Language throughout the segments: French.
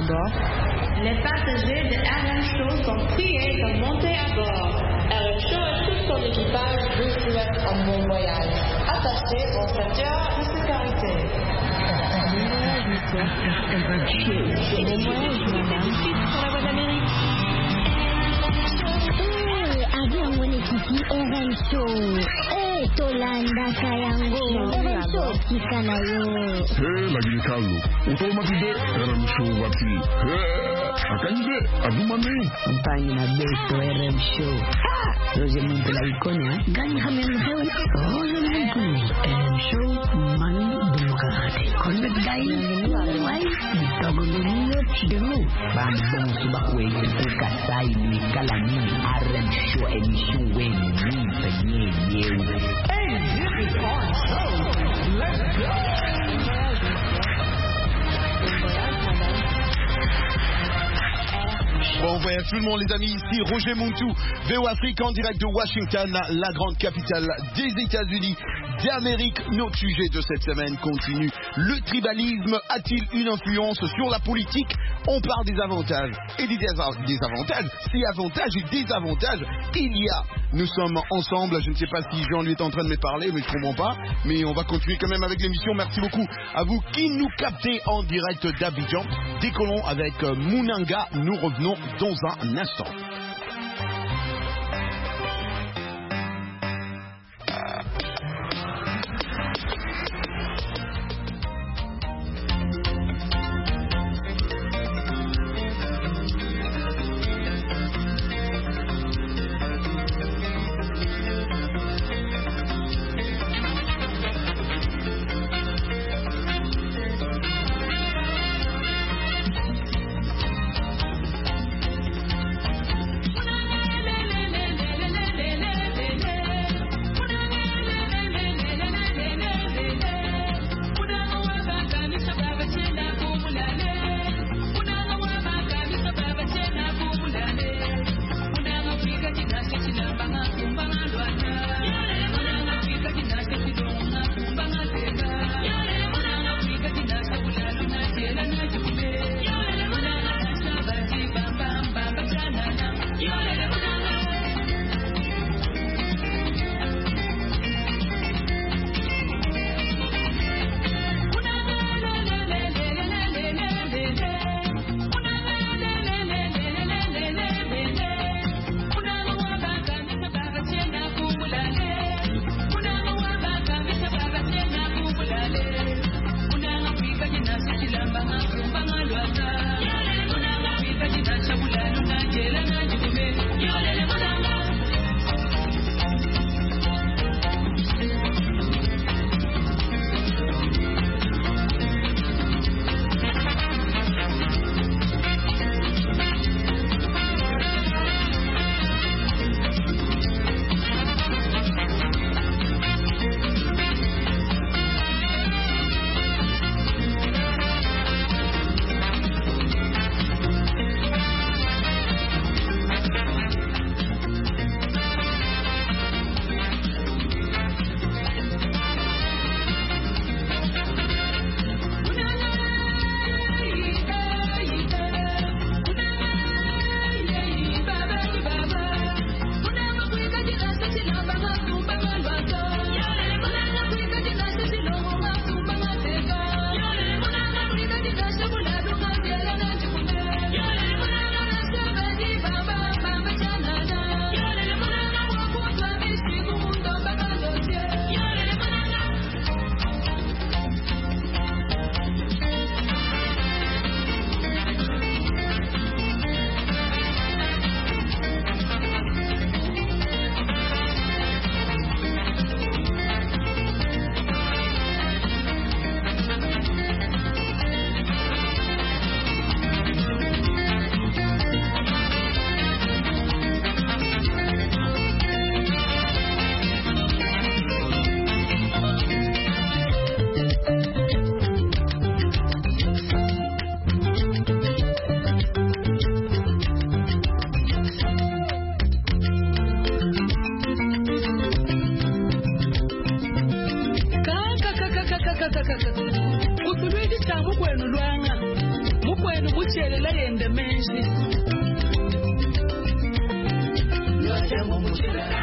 bord. Les passagers de RM Show sont priés de monter à bord. RM Show et tout son équipage vous souhaitent un bon voyage. Attachez vos ceintures de sécurité. RM Show. Bon voyage, madame. Sur la voie d'Amérique. Avion mwenyekiti RM Show. Tolanda kayango RM Show kikanayo. Lakini Carlo, utomapide RM Show wapi? Akanyide adumane. Mpangi na besto RM Show. Roger Muntu la ikonia. Gani hamil hewa. Roger Muntu. RM Show mani demokrati. Konbet gai. Wai. Togo dunia chidengu. Bambang subakwe ukasai ni kalani. RM Show emission weni ni penye yewe. Hey, this is our show. Let's go. Bon voyage tout le monde les amis, ici Roger Muntu, VO Afrique en direct de Washington, la grande capitale des États-Unis d'Amérique. Notre sujet de cette semaine continue. Le tribalisme a-t-il une influence sur la politique? On parle des avantages et des désavantages. Si avantages et désavantages, il y a. Nous sommes ensemble, je ne sais pas si Jean lui est en train de me parler, mais je ne comprends pas. Mais on va continuer quand même avec l'émission. Merci beaucoup à vous qui nous captez en direct d'Abidjan. Décollons avec Mounanga, nous revenons dans un instant. muchelela yende menshi lwajambo muchelela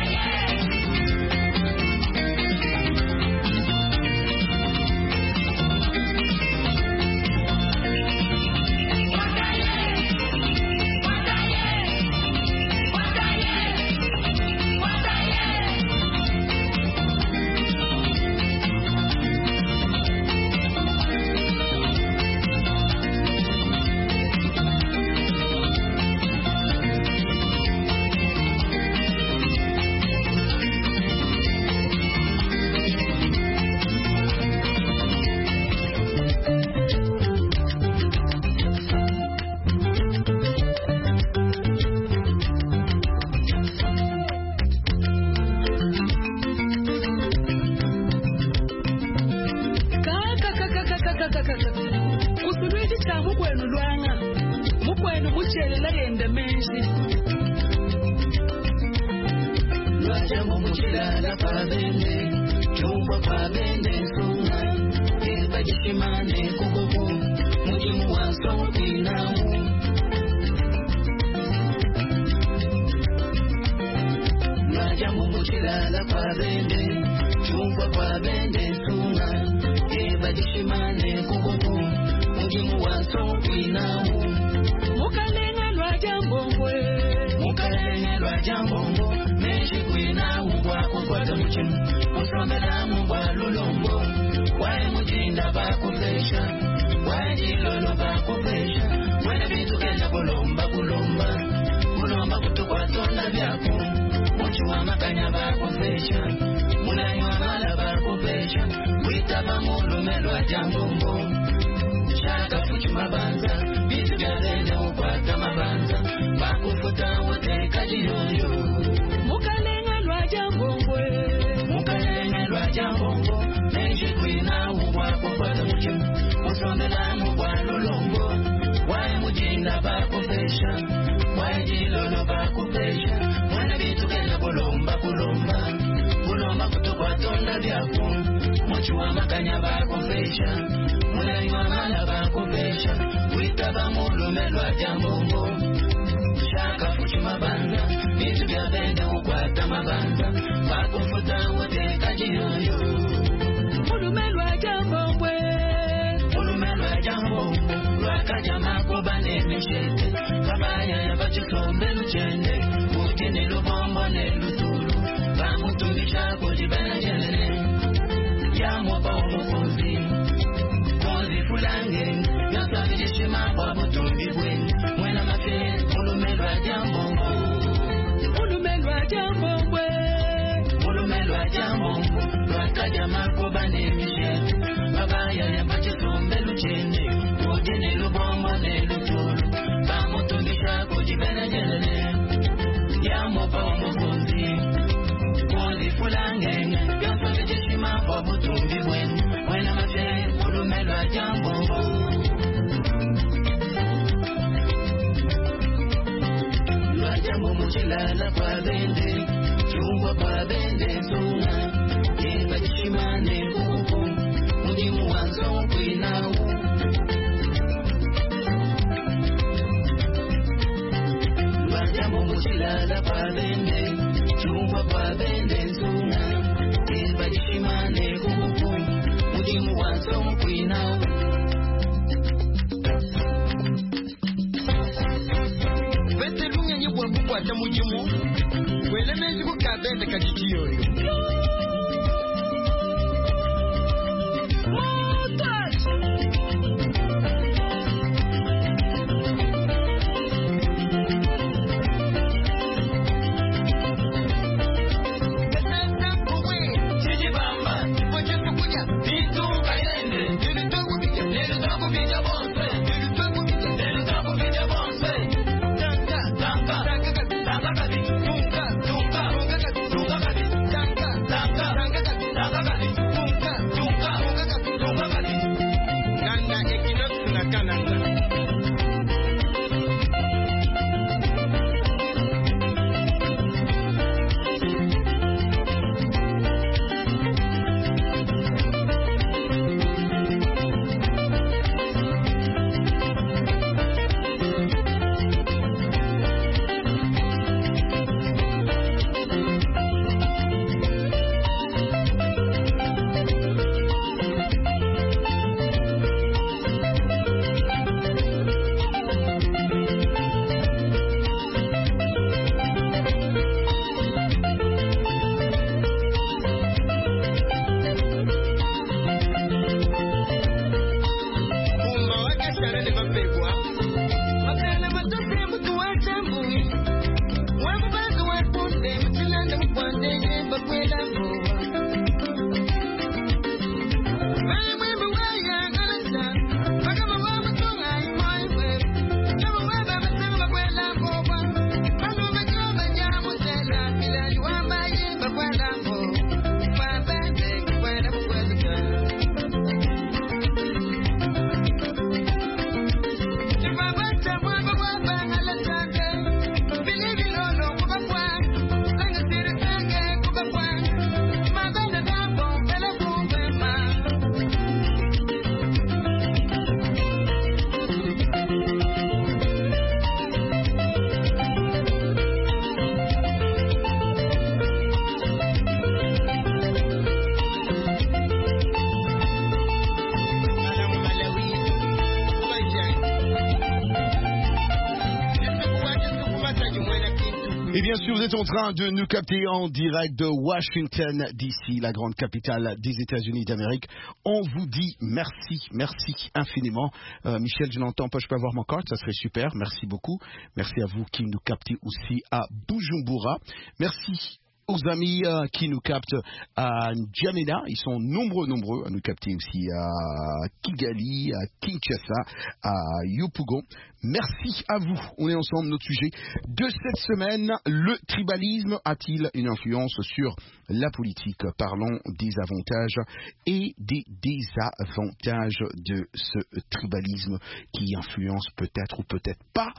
Et bien sûr, vous êtes en train de nous capter en direct de Washington, D.C., la grande capitale des États-Unis d'Amérique. On vous dit merci infiniment. Michel, je n'entends pas, je peux avoir mon carte, ça serait super. Merci beaucoup. Merci à vous qui nous captez aussi à Bujumbura. Merci aux amis qui nous captent à N'Djamena, ils sont nombreux à nous capter aussi à Kigali, à Kinshasa, à Yopougon. Merci à vous. On est ensemble. Notre sujet de cette semaine, le tribalisme a-t-il une influence sur la politique? Parlons des avantages et des désavantages de ce tribalisme qui influence peut-être ou peut-être pas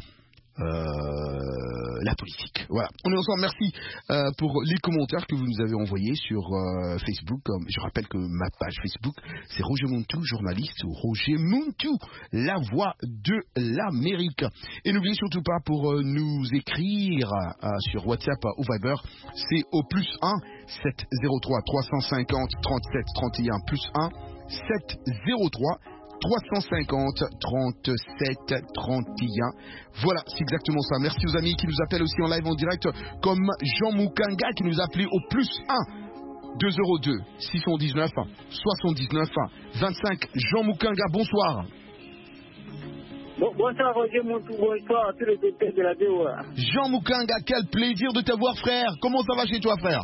la politique. Voilà, on est ensemble. Merci pour les commentaires que vous nous avez envoyés sur Facebook. Je rappelle que ma page Facebook, c'est Roger Muntu, journaliste, ou Roger Muntu, la voix de l'Amérique. Et n'oubliez surtout pas pour nous écrire sur WhatsApp ou Viber, c'est au +1 703 350 37 31 +1 703 350 37 31. Voilà, c'est exactement ça. Merci aux amis qui nous appellent aussi en live en direct, comme Jean Mukanga qui nous a appelé au +1 202 619 79 25. Jean Mukanga, bonsoir. Bonsoir Roger Montou, bonsoir à tous les auditeurs de la VOA. Jean Mukanga, quel plaisir de te voir, frère. Comment ça va chez toi, frère?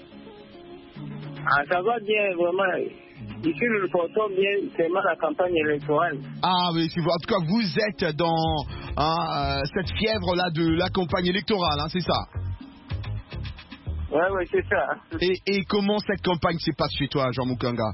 Ah, ça va bien, vraiment. Ici, nous le portons bien, c'est la campagne électorale. Ah oui, en tout cas, vous êtes dans cette fièvre-là de la campagne électorale, hein, c'est ça? Oui, c'est ça. Et comment cette campagne se passe chez toi, Jean Mukanga?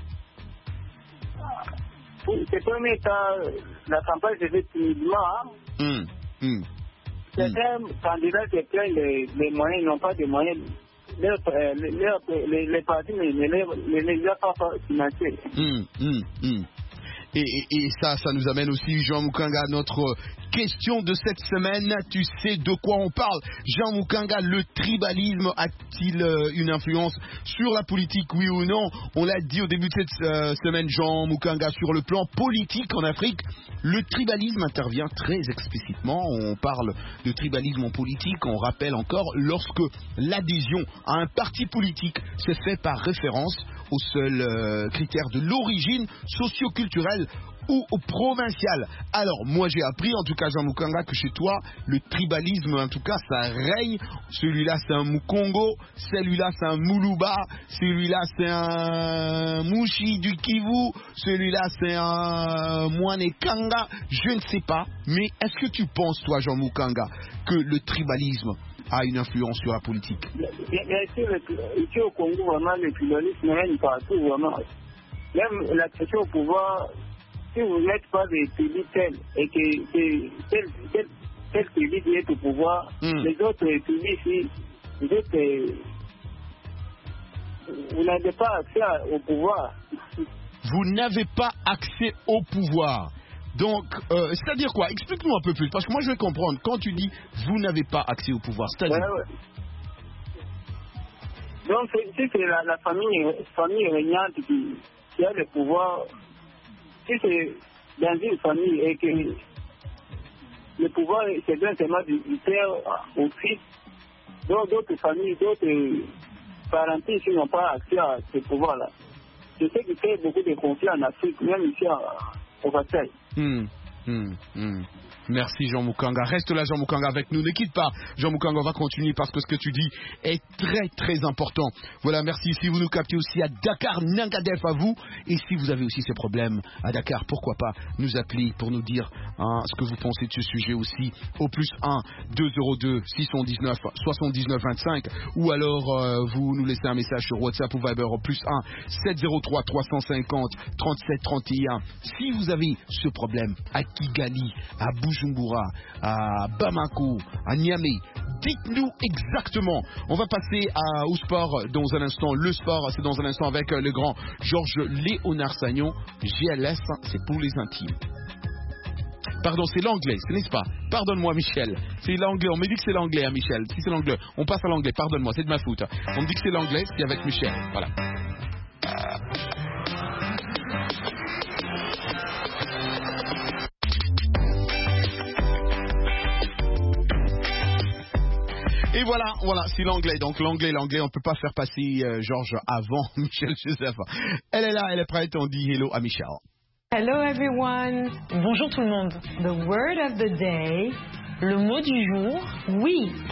Ces premiers temps, la campagne se fait timidement. Certains candidats qui prennent les moyens, ils n'ont pas de moyens. Les partis ne les ont pas financés. Et ça nous amène aussi, Jean Mukanga, à notre question de cette semaine. Tu sais de quoi on parle. Jean Mukanga, le tribalisme a-t-il une influence sur la politique, oui ou non? On l'a dit au début de cette semaine, Jean Mukanga, sur le plan politique en Afrique, le tribalisme intervient très explicitement. On parle de tribalisme en politique, on rappelle encore, lorsque l'adhésion à un parti politique se fait par référence au seul critère de l'origine socio-culturelle ou provinciale. Alors, moi j'ai appris, en tout cas Jean Mukanga, que chez toi, le tribalisme, en tout cas, ça règne. Celui-là c'est un Mukongo, celui-là c'est un Muluba, celui-là c'est un Mushi du Kivu, celui-là c'est un Mwanekanga, je ne sais pas. Mais est-ce que tu penses, toi Jean Mukanga, que le tribalisme a une influence sur la politique? Bien sûr, ici au Congo, vraiment, le tribalisme règne partout, vraiment. Même la question au pouvoir, si vous n'êtes pas des pays tels et que tel pays est au pouvoir, les autres pays ici, vous n'avez pas accès au pouvoir. Vous n'avez pas accès au pouvoir. Donc, c'est-à-dire quoi? Explique-nous un peu plus, parce que moi je vais comprendre. Quand tu dis vous n'avez pas accès au pouvoir, c'est-à-dire... Donc, si c'est la famille régnante qui a le pouvoir, si c'est dans une famille et que le pouvoir c'est bien seulement du père au fils, donc d'autres familles, d'autres parentés ici n'ont pas accès à ce pouvoir-là. C'est ce qui fait beaucoup de conflits en Afrique, même ici au Versailles. Merci Jean Mukanga. Reste là Jean Mukanga avec nous. Ne quitte pas Jean Mukanga, on va continuer parce que ce que tu dis est très très important. Voilà, merci. Si vous nous captez aussi à Dakar, Nangadef à vous. Et si vous avez aussi ces problèmes à Dakar, pourquoi pas nous appeler pour nous dire ce que vous pensez de ce sujet aussi au +1 202 619 79 25 ou alors vous nous laissez un message sur WhatsApp ou Viber au +1 703 350 37 31. Si vous avez ce problème à Kigali, à Bujumbura, à Bamako, à Niamey, dites-nous exactement. On va passer au sport dans un instant. Le sport, c'est dans un instant avec le grand Georges Léonard Sagnon. GLS, c'est pour les intimes. Pardon, c'est l'anglais, n'est-ce pas? Pardonne-moi, Michel. C'est l'anglais. On me dit que c'est l'anglais, hein, Michel. Si c'est l'anglais, on passe à l'anglais. Pardonne-moi, c'est de ma faute. On me dit que c'est l'anglais, c'est avec Michel. Voilà. Et voilà, c'est l'anglais. Donc l'anglais, on peut pas faire passer Georges avant Michel Joseph. Elle est là, elle est prête. On dit hello à Michel. Hello everyone. Bonjour tout le monde. The word of the day, le mot du jour, weak.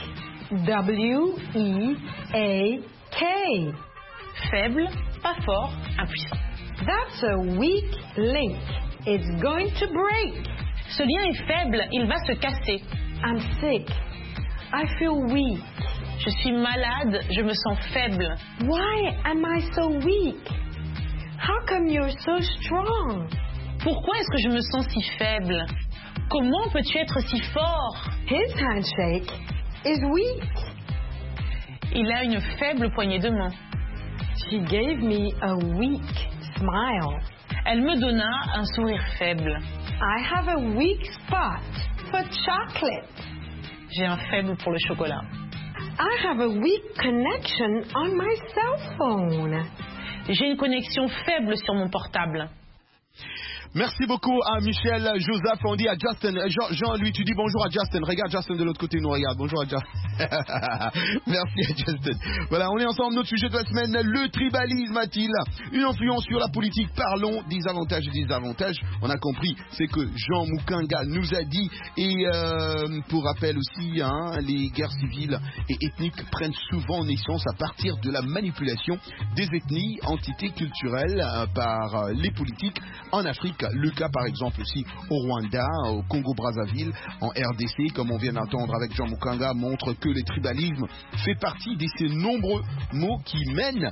W-E-A-K. Faible, pas fort, impuissant. That's a weak link. It's going to break. Ce lien est faible, il va se casser. I'm sick. I feel weak. Je suis malade, je me sens faible. Why am I so weak? How come you're so strong? Pourquoi est-ce que je me sens si faible? Comment peux-tu être si fort? His handshake is weak. Il a une faible poignée de main. She gave me a weak smile. Elle me donna un sourire faible. I have a weak spot for chocolate. J'ai un faible pour le chocolat. I have a weak connection on my cell phone. J'ai une connexion faible sur mon portable. Merci beaucoup à Michel Joseph. On dit à Justin. Jean, lui, tu dis bonjour à Justin. Regarde Justin de l'autre côté, nous regarde. Bonjour à Justin. Merci à Justin. Voilà, on est ensemble. Notre sujet de la semaine, le tribalisme a-t-il une influence sur la politique? Parlons des avantages et des désavantages. On a compris, c'est que Jean Mukanga nous a dit. Et pour rappel aussi, les guerres civiles et ethniques prennent souvent naissance à partir de la manipulation des ethnies, entités culturelles par les politiques en Afrique. Le cas par exemple aussi au Rwanda, au Congo-Brazzaville, en RDC, comme on vient d'entendre avec Jean Mukanga, montre que le tribalisme fait partie de ces nombreux mots qui minent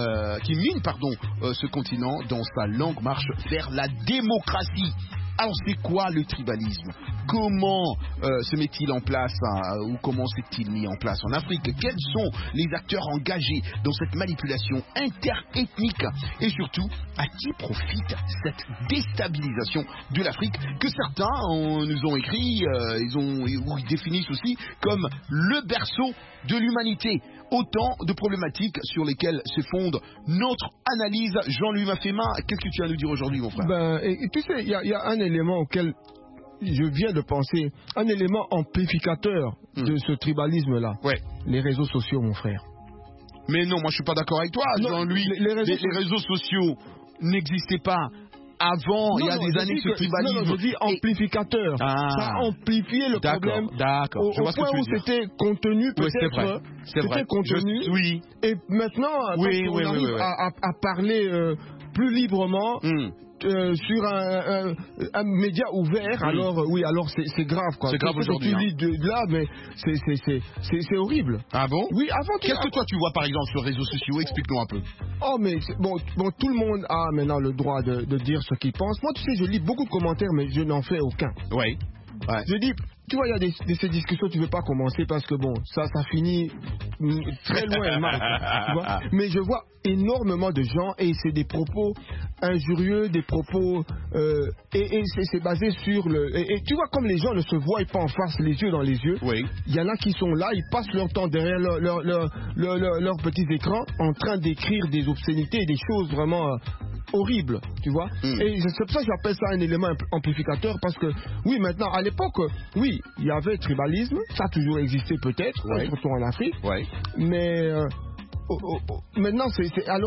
ce continent dans sa longue marche vers la démocratie. Alors c'est quoi le tribalisme? Comment se met-il en place ou comment s'est-il mis en place en Afrique? Quels sont les acteurs engagés dans cette manipulation interethnique? Et surtout, à qui profite cette déstabilisation de l'Afrique que certains nous ont écrit, ils définissent aussi comme le berceau de l'humanité? Autant de problématiques sur lesquelles se fonde notre analyse. Jean-Louis Mafema, qu'est-ce que tu as à nous dire aujourd'hui, mon frère? Tu sais, il y a un élément auquel je viens de penser, un élément amplificateur de ce tribalisme-là. Ouais. Les réseaux sociaux, mon frère. Mais non, moi je suis pas d'accord avec toi, Jean-Louis. Les réseaux sociaux n'existaient pas avant, il y a des années, ce tribalisme. Non, je dis amplificateur. Ça a amplifié le problème. D'accord. Au point où c'était contenu, peut-être. C'était contenu. Oui. Et maintenant, on arrive à parler plus librement. Sur un média ouvert, alors c'est grave, quoi. C'est grave aujourd'hui. Tu lis de là, mais c'est horrible. Ah bon? Oui, avant. Qu'est-ce que toi tu vois par exemple sur les réseaux sociaux? Explique-nous un peu. Oh, mais bon, tout le monde a maintenant le droit de dire ce qu'il pense. Moi, tu sais, je lis beaucoup de commentaires, mais je n'en fais aucun. Oui. Ouais. Je dis, tu vois, il y a ces discussions, tu ne veux pas commencer parce que bon, ça finit très loin mal. Tu vois. Mais je vois énormément de gens et c'est des propos injurieux, des propos et c'est basé sur le. Et tu vois, comme les gens ne se voient pas en face, les yeux dans les yeux. Oui. Il y en a qui sont là, ils passent leur temps derrière leurs petits écrans en train d'écrire des obscénités, des choses vraiment horrible, tu vois. Et c'est pour ça que j'appelle ça un élément amplificateur, parce que oui, maintenant, à l'époque, oui, il y avait tribalisme, ça a toujours existé peut-être, surtout en Afrique, mais maintenant, ça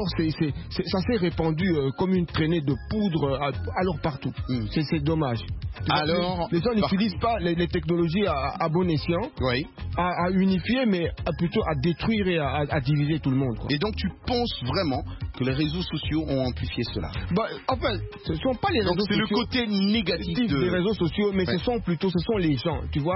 s'est répandu comme une traînée de poudre alors partout. C'est dommage. Alors, les gens n'utilisent pas les technologies à bon escient, à unifier, mais plutôt à détruire et à diviser tout le monde, quoi. Et donc, tu penses vraiment que les réseaux sociaux ont amplifié cela? Enfin, ce ne sont pas les réseaux sociaux. C'est le côté négatif des réseaux sociaux, mais ce sont les gens, tu vois,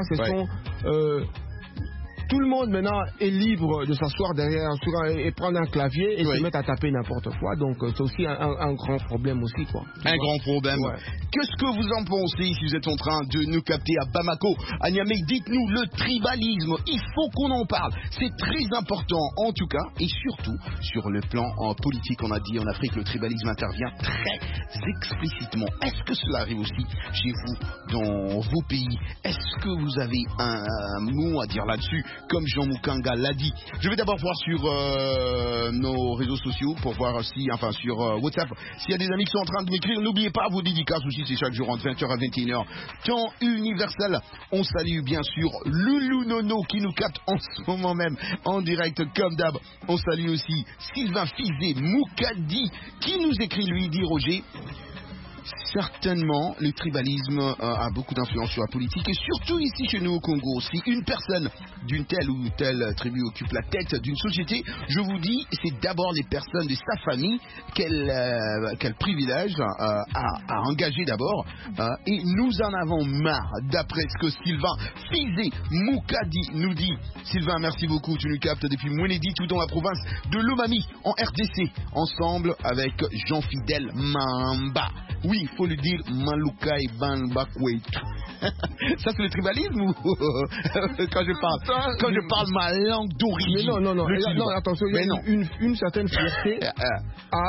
tout le monde maintenant est libre de s'asseoir derrière et prendre un clavier et se mettre à taper n'importe quoi. Donc c'est aussi un grand problème aussi, quoi. Un grand problème. Qu'est-ce que vous en pensez si vous êtes en train de nous capter à Bamako, à Niamey? Dites-nous, le tribalisme, il faut qu'on en parle. C'est très important en tout cas, et surtout sur le plan politique. On a dit en Afrique, le tribalisme intervient très explicitement. Est-ce que cela arrive aussi chez vous, dans vos pays? Est-ce que vous avez un mot à dire là-dessus? comme Jean Moukanga l'a dit. Je vais d'abord voir sur nos réseaux sociaux pour voir si, enfin sur WhatsApp, s'il y a des amis qui sont en train de m'écrire. N'oubliez pas vos dédicaces aussi, c'est chaque jour entre 20h à 21h. Temps universel. On salue bien sûr Loulou Nono qui nous capte en ce moment même en direct comme d'hab. On salue aussi Sylvain Fizé Moukadi qui nous écrit, lui, dit Roger. Certainement, le tribalisme a beaucoup d'influence sur la politique et surtout ici chez nous au Congo. Si une personne d'une telle ou telle tribu occupe la tête d'une société, je vous dis, c'est d'abord les personnes de sa famille qu'elle privilège à engager d'abord. Et nous en avons marre, d'après ce que Sylvain Fizé Moukadi nous dit. Sylvain, merci beaucoup, tu nous captes depuis Mwenedi, tout dans la province de Lomami, en RDC, ensemble avec Jean-Fidèle Mamba. Oui, il faut lui dire Malouka et Banbakwet. Ça c'est le tribalisme ou quand je parle ma langue d'origine. Mais non, attention, il y a une certaine fierté à...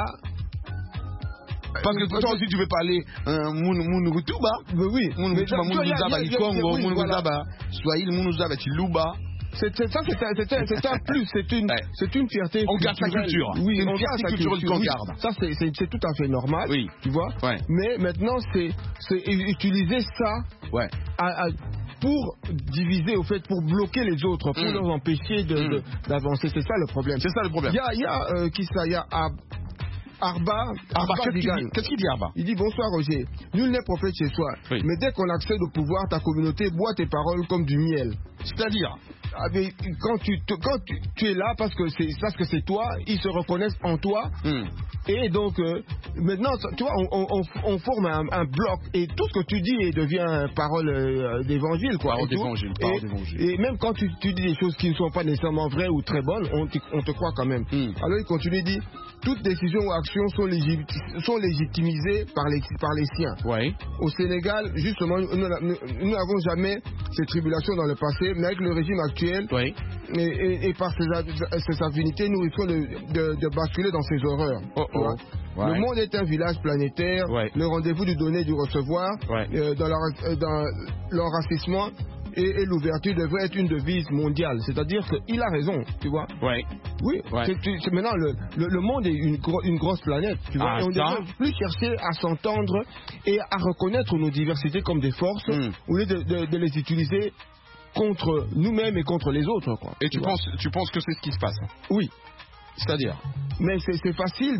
Parce que toi aussi tu veux parler Mounugutuba. Oui. Mounugutuba, Mounuzaba, Likongo, Mounuzaba, Swahili, Mounuzaba, Chiluba. C'est un plus, c'est une fierté. On garde sa culture. Oui, on garde sa culture qu'on garde. Ça, c'est tout à fait normal. Oui. Tu vois. Ouais. Mais maintenant, c'est utiliser ça. Ouais. Pour diviser, au fait, pour bloquer les autres, pour leur empêcher d'avancer. C'est ça le problème. C'est ça le problème. Il y a qui ça? Il y a Arba, qu'est-ce qu'il dit Arba? Il dit bonsoir Roger, nul n'est prophète chez soi, mais dès qu'on accède au pouvoir, ta communauté boit tes paroles comme du miel. C'est-à-dire mais quand tu es là parce que c'est toi, ils se reconnaissent en toi. Et donc maintenant, tu vois, on forme un bloc et tout ce que tu dis devient parole d'évangile, quoi. Parole d'évangile. Et même quand tu dis des choses qui ne sont pas nécessairement vraies ou très bonnes, on te croit quand même. Alors il continue, il dit toute décision ou action sont légitimisées par les siens. Ouais. Au Sénégal, justement, nous n'avons jamais ces tribulations dans le passé, mais avec le régime actuel, et par ses affinités, nous risquons de basculer dans ces horreurs. Ouais. Le monde est un village planétaire, le rendez-vous du donner et du recevoir, dans l'enracinement et l'ouverture devrait être une devise mondiale. C'est-à-dire qu'il a raison, tu vois. Oui. Maintenant, le monde est une grosse planète, tu vois. Et on ne devrait plus chercher à s'entendre et à reconnaître nos diversités comme des forces, au lieu de les utiliser contre nous-mêmes et contre les autres, quoi. Et tu penses que c'est ce qui se passe? Oui. C'est-à-dire? Mais c'est facile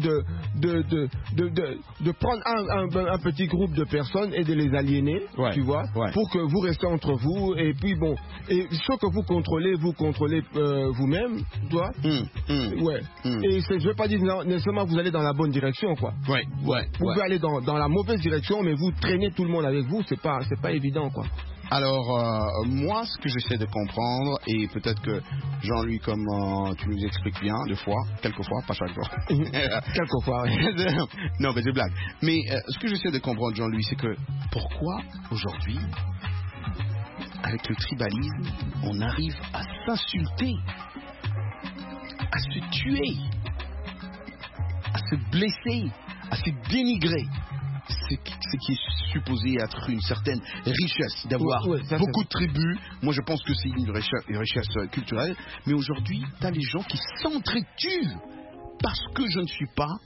de prendre un petit groupe de personnes et de les aliéner, tu vois, pour que vous restez entre vous, et puis bon, et ce que vous contrôlez vous-même, tu vois. Et je ne veux pas dire nécessairement que vous allez dans la bonne direction, quoi. Vous pouvez aller dans la mauvaise direction, mais vous traînez tout le monde avec vous, c'est pas évident, quoi. Alors, moi, ce que j'essaie de comprendre, et peut-être que Jean-Louis, comme tu nous expliques bien, quelquefois, pas chaque fois. Quelquefois, oui. Non, mais c'est blague. Mais ce que j'essaie de comprendre, Jean-Louis, c'est que pourquoi, aujourd'hui, avec le tribalisme, on arrive à s'insulter, à se tuer, à se blesser, à se dénigrer. Ce qui est supposé être une certaine richesse, d'avoir beaucoup de tribus. Moi, je pense que c'est une richesse culturelle. Mais aujourd'hui, tu as les gens qui s'entretuent parce que je ne suis pas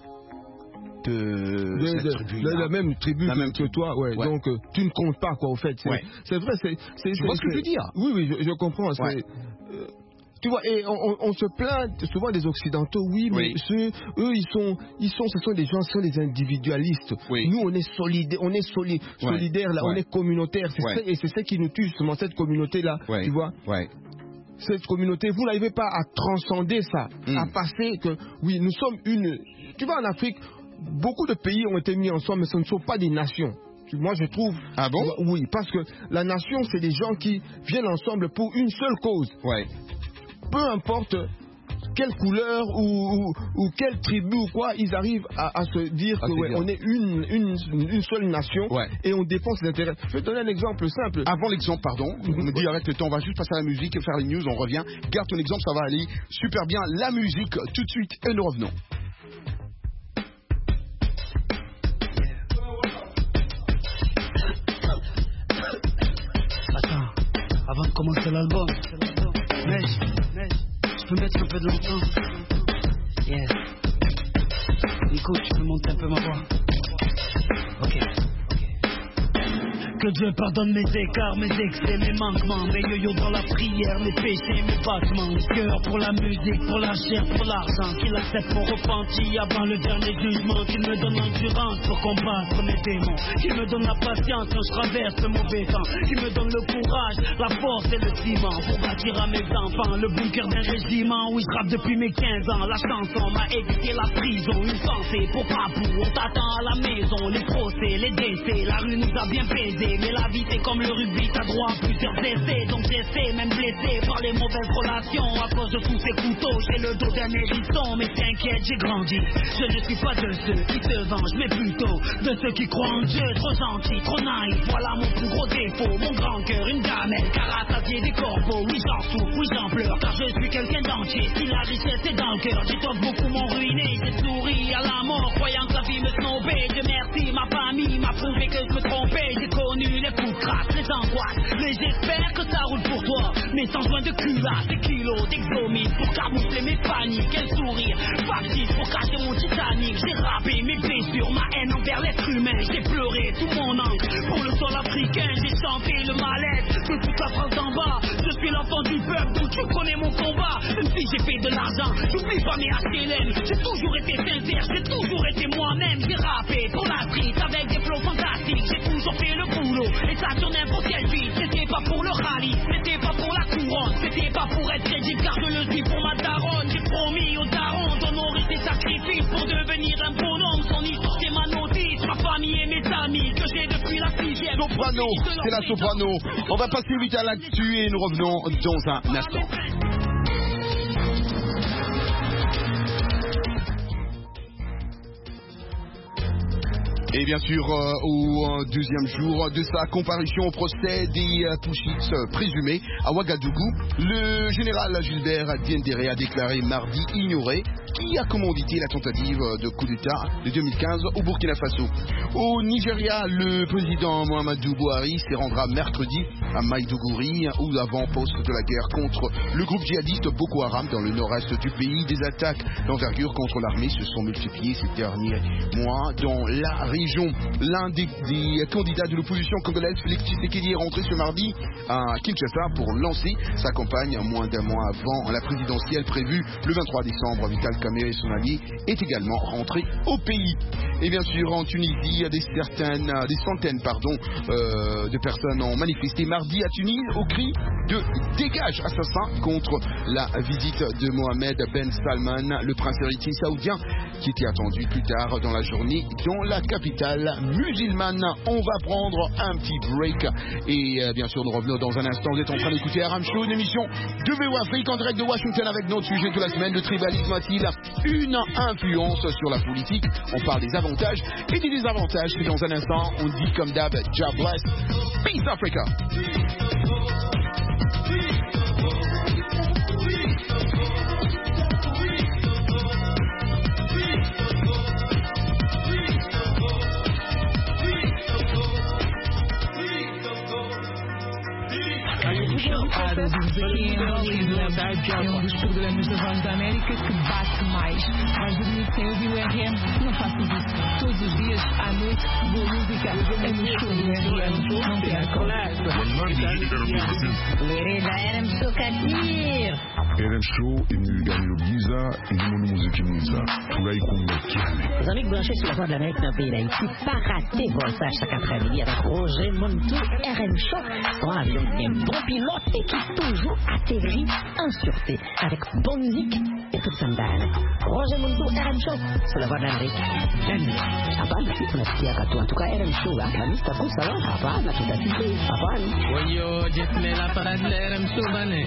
de la même tribu que toi. Donc, tu ne comptes pas, quoi, au fait. C'est vrai. Tu vois ce que je veux dire? Oui, je comprends. Tu vois, et on se plaint souvent des Occidentaux, mais ce sont des gens, ce sont des individualistes. Nous, on est solidaires, là, on est communautaires. Et c'est ça qui nous tue, justement, cette communauté-là, tu vois. Cette communauté, vous n'arrivez pas à transcender ça, à passer que, nous sommes une... Tu vois, en Afrique, beaucoup de pays ont été mis ensemble, mais ce ne sont pas des nations. Moi, je trouve... Ah bon? Oui, parce que la nation, c'est des gens qui viennent ensemble pour une seule cause. Peu importe quelle couleur ou quelle tribu ou quoi, ils arrivent à se dire qu'on est une seule nation et on défend ses intérêts. Je vais te donner un exemple simple. Avant l'exemple, pardon, on me dit arrête le temps, on va juste passer à la musique et faire les news, on revient. Garde ton exemple, ça va aller super bien. La musique, tout de suite, et nous revenons. Attends, avant de commencer l'album, Je peux mettre un peu de l'entendre. Yes. Nico, tu peux monter un peu ma voix. Ok. Que Dieu pardonne mes écarts, mes excès, mes manquements, mes yo-yo dans la prière, mes péchés, mes battements. Cœur pour la musique, pour la chair, pour l'argent. Qu'il accepte mon repenti avant le dernier jugement. Qu'il me donne l'endurance pour combattre mes démons. Qu'il me donne la patience quand je traverse le mauvais temps. Qu'il me donne le courage, la force et le ciment pour bâtir à mes enfants le bunker d'un régiment où je rappe depuis mes 15 ans. La chanson m'a évité la prison. Une pensée pour Papou, on t'attend à la maison. Les procès, les décès, la rue nous a bien baisé. Mais la vie c'est comme le rugby, t'as droit à plusieurs essais. Donc j'essaie, même blessé par les mauvaises relations. À cause de tous ces couteaux, j'ai le dos d'un hérisson. Mais t'inquiète, j'ai grandi. Je ne suis pas de ceux qui se vengent, mais plutôt de ceux qui croient en Dieu. Trop gentil, trop naïf, voilà mon plus gros défaut. Mon grand cœur, une gamelle, car rassasié des corbeaux. Oui j'en souffre, oui j'en pleure, car je suis quelqu'un d'entier. Si la richesse est dans le cœur, j'étonne beaucoup m'ont ruiné. J'ai souri à la mort, croyant que la vie me snobait. Dieu merci, ma famille m'a prouvé que je me trompais. J'ai connu les coups de crasse, les angoisses. Mais j'espère que ça roule pour toi. Mais sans joint de culasse, des kilos d'exomite pour camoufler mes paniques. Quel sourire factice pour cacher mon Titanic. J'ai rappé mes blessures, ma haine envers l'être humain. J'ai pleuré tout mon encre pour le sol africain. J'ai chanté le mal-être de toute la France d'en bas. Je suis l'enfant du peuple, donc tu connais mon combat. Même si j'ai fait de l'argent, j'oublie pas mes HLM. J'ai toujours été sincère, j'ai toujours été moi-même. J'ai rappé pour la street avec des flows fantastiques. J'ai toujours fait le boulot, et ça sur n'importe quel beat. C'était pas pour le rallye, c'était pas pour la couronne, c'était pas pour être crédible car je le suis pour ma daronne. J'ai promis aux darons d'honorer ses sacrifices pour devenir un bonhomme. Son histoire c'est ma notice, ma famille et mes amis que j'ai depuis la 6e. Soprano, c'est la soprano. On va passer vite à l'actu et nous revenons dans un instant. Et bien sûr, au deuxième jour de sa comparution au procès des Pushits présumés à Ouagadougou, le général Gilbert Diendéré a déclaré mardi ignorer qui a commandité la tentative de coup d'État de 2015 au Burkina Faso. Au Nigeria, le président Muhammadu Buhari se rendra mercredi à Maïdougouri, où l'avant-poste de la guerre contre le groupe djihadiste Boko Haram dans le nord-est du pays. Des attaques d'envergure contre l'armée se sont multipliées ces derniers mois dans la région. L'un des candidats de l'opposition congolaise, Félix Tshisekedi, est rentré ce mardi à Kinshasa pour lancer sa campagne moins d'un mois avant la présidentielle prévue le 23 décembre. Vital Kamerhe et son allié est également rentré au pays. Et bien sûr, en Tunisie, des centaines de personnes ont manifesté mardi à Tunis au cri de dégage assassin contre la visite de Mohamed Ben Salman, le prince héritier saoudien, qui était attendu plus tard dans la journée dans la capitale musulmane. On va prendre un petit break et bien sûr nous revenons dans un instant. Vous êtes en train d'écouter RM Show, une émission de VOA Afrique en direct de Washington avec notre sujet de la semaine. Le tribalisme a-t-il une influence sur la politique? On parle des avantages et des désavantages. Et dans un instant, on dit comme d'hab, God bless, Peace Africa. É um dos programas da Voz da América que bate mais. Vais dormir sem ouvir o RM? Não faças isso. Todos os dias, à noite, boa música. É no show do RM. Não percam. Vereda RM Show Kadir. RM Show imeganyiro byiza irimo n'umuziki mwiza turayikunda. Les amis branchés sur la Voix de l'Amérique dans le pays d'Haïti, pas rater Voltage chaque après-midi avec Roger Montou, RM Show. Pour un avion bien bon pilote et qui toujours atterrit en sûreté avec bonne musique et toute sa medale. Roger Montou, RM Show sur la Voix de l'Amérique. Hapana, unasikia katu. En tout cas, RM Show, la lista pour ça, hapana, tutasikia, hapana. Oyo, jesme la parade de RM Show, bane.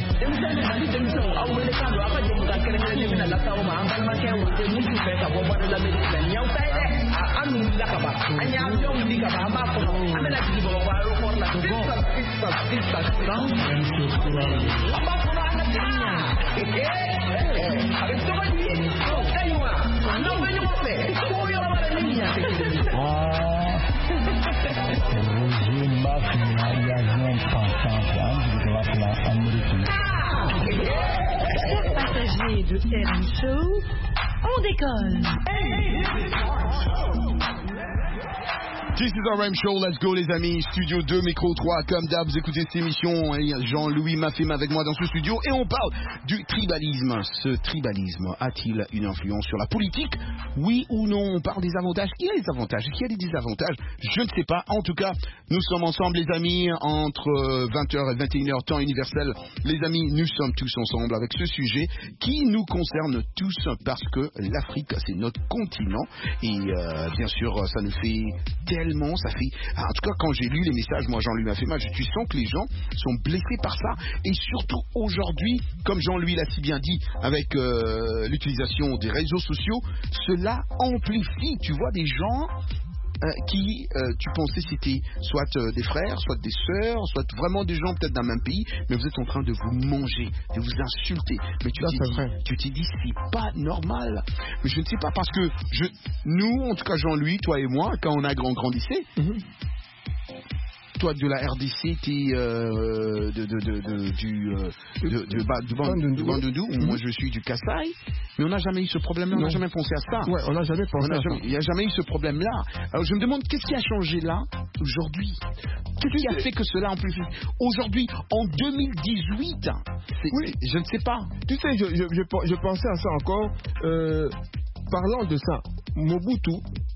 Roger Baf, il y a un pensant, de la Amérique. passager de RM Show, on décolle. This is RM Show, let's go les amis, Studio 2, Micro 3, comme d'hab, vous écoutez cette émission, et Jean-Louis Mafema avec moi dans ce studio, et on parle du tribalisme. Ce tribalisme a-t-il une influence sur la politique? Oui ou non? On parle des avantages. Qui a les avantages? Qui a les désavantages? Je ne sais pas. En tout cas, nous sommes ensemble les amis, entre 20h et 21h, temps universel. Les amis, nous sommes tous ensemble avec ce sujet qui nous concerne tous, parce que l'Afrique, c'est notre continent, et bien sûr, ça nous fait tellement, ça fait... En tout cas, quand j'ai lu les messages, moi, Jean-Louis Mafema, tu sens que les gens sont blessés par ça. Et surtout, aujourd'hui, comme Jean-Louis l'a si bien dit, avec l'utilisation des réseaux sociaux, cela amplifie, tu vois, des gens... qui, tu pensais c'était soit des frères, soit des sœurs, soit vraiment des gens peut-être d'un même pays, mais vous êtes en train de vous manger, de vous insulter. Mais tu t'es dit, c'est pas normal. Mais je ne sais pas, parce que nous, en tout cas Jean-Louis, toi et moi, quand on a grandissé, toi de la RDC, t'es du Bandundu, moi je suis du Kasaï, mais on n'a jamais eu ce problème-là, on n'a jamais pensé à ça. Ouais, on n'a jamais pensé à ça. Il n'y a jamais eu ce problème-là. Alors je me demande, qu'est-ce qui a changé là, aujourd'hui? Qu'est-ce qui a fait que cela amplifie aujourd'hui, en 2018? Oui, je ne sais pas. Tu sais, je pensais à ça encore, parlant de ça, Mobutu,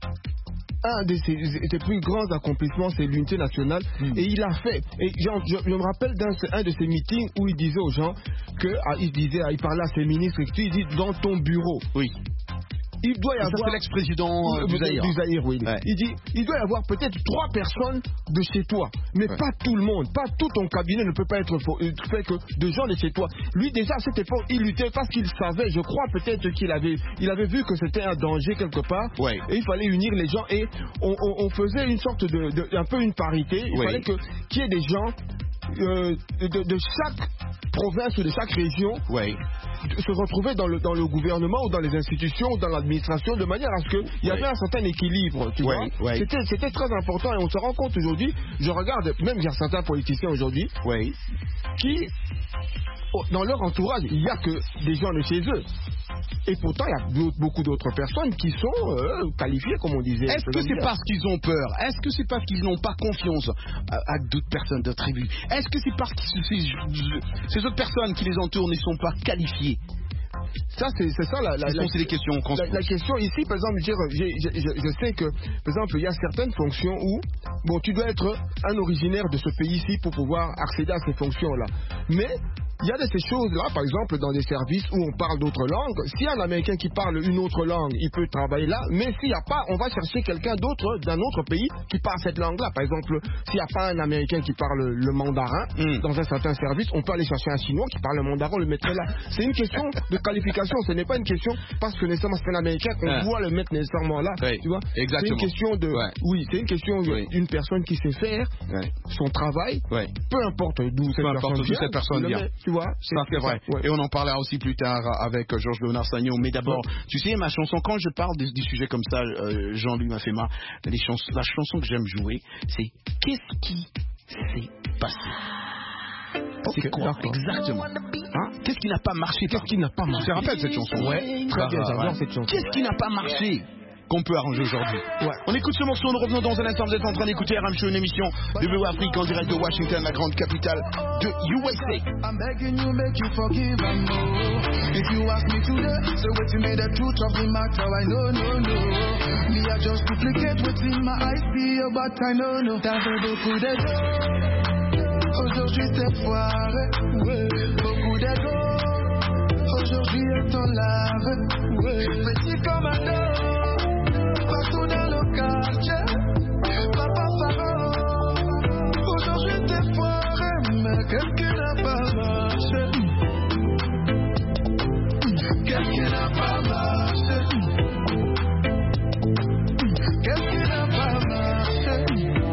un de ses plus grands accomplissements, c'est l'unité nationale. Et il a fait. Et je me rappelle d'un de ses meetings où il disait aux gens il parlait à ses ministres, il dit dans ton bureau. Oui. Il doit y avoir. C'est l'ex-président du Zaïre, oui. Ouais. Il dit, il doit y avoir peut-être 3 personnes de chez toi, mais pas tout le monde, pas tout ton cabinet ne peut pas être fait que de gens de chez toi. Lui déjà à cette époque, il luttait parce qu'il savait, je crois peut-être qu'il avait vu que c'était un danger quelque part, et il fallait unir les gens et on faisait une sorte un peu une parité. Il fallait qu'il y ait des gens de chaque province ou de chaque région se retrouver dans le gouvernement ou dans les institutions ou dans l'administration de manière à ce qu'il y avait un certain équilibre, tu vois. C'était très important et on se rend compte aujourd'hui, je regarde, même il y a certains politiciens aujourd'hui qui, dans leur entourage, il n'y a que des gens de chez eux. Et pourtant, il y a beaucoup d'autres personnes qui sont qualifiées, comme on disait. Est-ce que c'est parce qu'ils ont peur? Est-ce que c'est parce qu'ils n'ont pas confiance à d'autres personnes, d'autres tribus? Est-ce que c'est parce que ces autres personnes qui les entourent ne sont pas qualifiées? Ça, c'est ça c'est les questions qu'on se pose. La question ici, par exemple, je sais que, par exemple, il y a certaines fonctions où, bon, tu dois être un originaire de ce pays-ci pour pouvoir accéder à ces fonctions-là. Mais il y a de ces choses-là, par exemple, dans des services où on parle d'autres langues. S'il y a un Américain qui parle une autre langue, il peut travailler là. Mais s'il n'y a pas, on va chercher quelqu'un d'autre, d'un autre pays, qui parle cette langue-là. Par exemple, s'il n'y a pas un Américain qui parle le mandarin, dans un certain service, on peut aller chercher un Chinois qui parle le mandarin, on le mettrait là. C'est une question de qualification. Ce n'est pas une question parce que nécessairement c'est un Américain qu'on doit le mettre nécessairement là. Tu vois. Exactement. C'est une question de, c'est une question d'une personne qui sait faire son travail, peu importe d'où cette personne vient. Ça c'est vrai. Et on en parlera aussi plus tard avec Georges Léonard Sagnon. Mais d'abord, tu sais, ma chanson, quand je parle des sujets comme ça, Jean-Louis Mafema, la chanson que j'aime jouer, c'est Qu'est-ce qui s'est passé? C'est quoi exactement? Qu'est-ce qui n'a pas marché? Qu'est-ce qui n'a pas marché? Tu te rappelles cette chanson? Très bien, j'adore cette chanson. Qu'est-ce qui n'a pas marché qu'on peut arranger aujourd'hui? On écoute ce morceau, nous revenons dans un instant. Vous êtes en train d'écouter RM Show, une émission de VOA Afrique en direct de Washington, la grande capitale de USA. I'm begging you, make you forgive and know. If you ask me today, say what's in the truth of the matter, I know, no. Me I just duplicate what's in my eyes, see you, but I know. T'avais beaucoup d'ego, aujourd'hui c'est foiré. Beaucoup d'ego, aujourd'hui est en lave. Petit comme un dos, partout dans le quartier. Papa Pharaon, aujourd'hui t'es foiré, mais qu'est-ce qui n'a pas marché? Qu'est-ce qui n'a pas marché? Qu'est-ce qui n'a pas marché?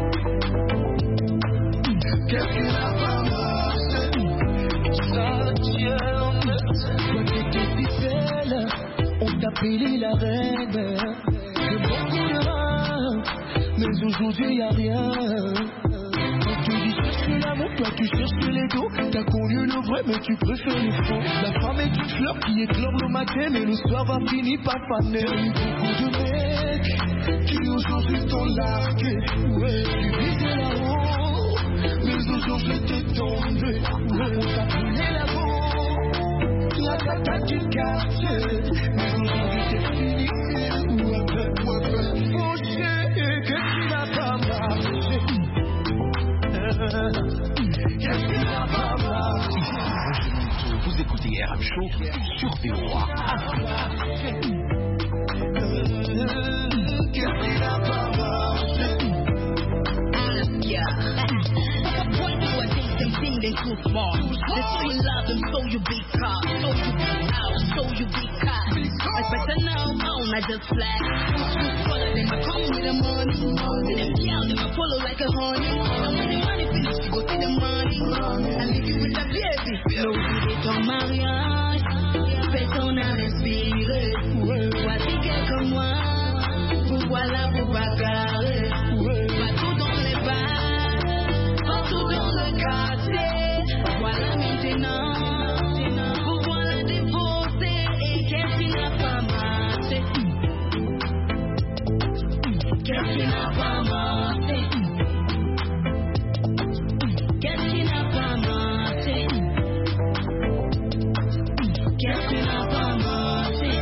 Qu'est-ce qui n'a pas marché? Ça tient, toi t'étais si belle, on t'appelait la reine. De beaucoup de rats, mais aujourd'hui y'a rien. Quand tu dis chercher l'amour, toi tu cherches les dos. T'as connu le vrai, mais tu préfères le faux. La femme est une fleur qui éclore le matin, mais le soir va finir par faner. Beaucoup de mecs qui aujourd'hui t'ont largué. Ouais, tu visais là-haut, mais aujourd'hui t'es tombé. Ouais, on t'a brûlé la peau, la tata du quartier. Mais aujourd'hui c'est fini. Ouais, fauché, que tu n'as pas marché. Qu'est-ce qui n'a pas marché? Vous écoutez RM Show sur VOA. Qu'est-ce qui n'a pas marché? Why do I think them things they too small? They so you love them, so you be caught, so you be out, so you be caught. I better know, I just flat. Follow them, I come with the money. And them cow, them I follow like a honey. And when the money finish, you go see the money. And leave you with the baby. No, c'est ton mariage. Personne n'a respiré. Voici quelques mois. Pour voilà, pour bagarrer. Partout dans les bars, partout dans le quartier. Voilà maintenant. Pour voir la dévoter. Et qu'est-ce qui n'a pas marché? Qu'est-ce qui n'a pas marché? Qu'est-ce qui n'a pas marché? Qu'est-ce qui n'a pas marché?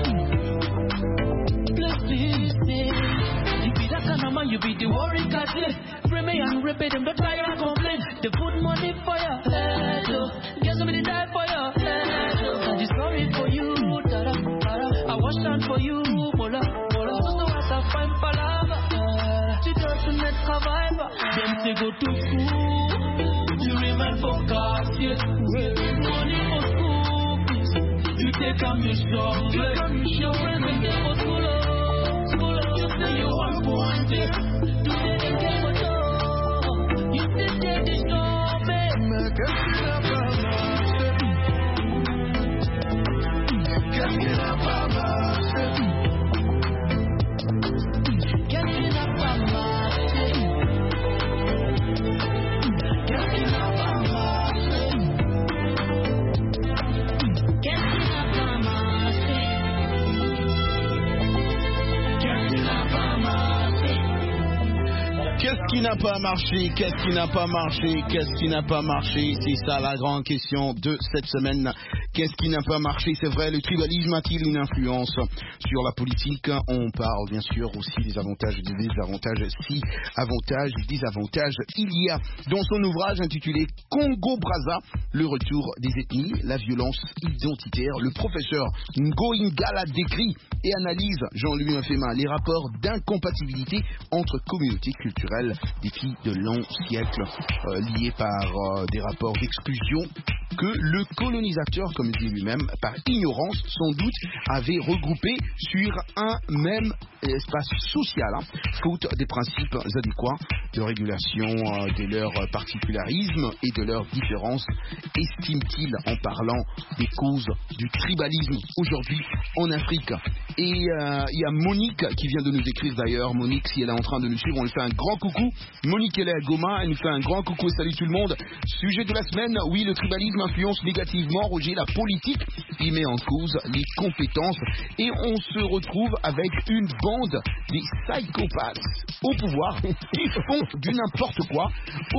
Plus you be that kind of man, you be the worry cat. Free me and repeat them, don't try and complain. They put money for your head, oh. Get somebody die for your head, oh. I just sorry for you, tada, tada. I wash down for you, mola, mola. So as I find palava, tu doesn't net travail. Them say go to school, you remain for quartier. Money for school fees, you take a mission, you remain for school. You want one day, do they get what you did the show, baby. Qu'est-ce qui n'a pas marché? Qu'est-ce qui n'a pas marché? Qu'est-ce qui n'a pas marché? Qu'est-ce qui n'a pas marché? Qu'est-ce qui n'a pas marché? Qu'est-ce qui n'a pas marché? Qu'est-ce qui n'a pas marché? Qu'est-ce qui n'a pas marché? C'est ça la grande question de cette semaine. Qu'est-ce qui n'a pas marché? C'est vrai, le tribalisme a-t-il une influence sur la politique? On parle bien sûr aussi des avantages et des désavantages. Si avantages et désavantages il y a. Dans son ouvrage intitulé Congo-Brazza, le retour des ethnies, la violence identitaire, le professeur Ngoingala décrit et analyse, Jean-Louis Mfema, les rapports d'incompatibilité entre communautés culturelles des filles de longs siècles liés par des rapports d'exclusion que le colonisateur, comme dit lui-même, par ignorance sans doute, avait regroupé sur un même espace social, faute des principes adéquats de régulation de leur particularisme et de leurs différences, estime-t-il en parlant des causes du tribalisme aujourd'hui en Afrique. Et il y a Monique qui vient de nous écrire d'ailleurs. Monique, si elle est en train de nous suivre, on lui fait un grand coucou. Monique, elle est à Goma, elle nous fait un grand coucou et salut tout le monde. Sujet de la semaine, oui, le tribalisme influence négativement, Roger, la politique, il met en cause les compétences et on se retrouve avec une bande des psychopathes au pouvoir qui font du n'importe quoi.